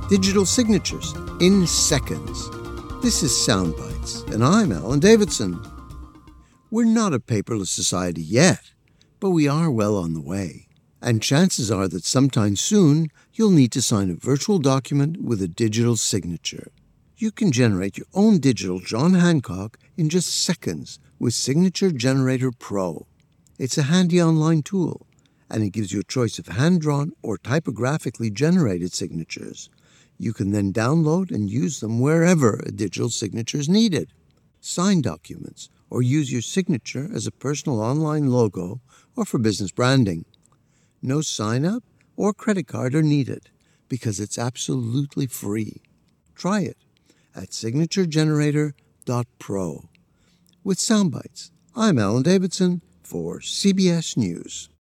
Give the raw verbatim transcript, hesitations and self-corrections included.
digital signatures in seconds. This is Soundbites, and I'm Alan Davidson. We're not a paperless society yet, but we are well on the way. And chances are that sometime soon, you'll need to sign a virtual document with a digital signature. You can generate your own digital John Hancock in just seconds with Signature Generator Pro. It's a handy online tool, and it gives you a choice of hand-drawn or typographically generated signatures. You can then download and use them wherever a digital signature is needed. Sign documents, or use your signature as a personal online logo or for business branding. No sign-up or credit card are needed because it's absolutely free. Try it at signature generator dot pro. With Soundbites, I'm Alan Davidson for C B S News.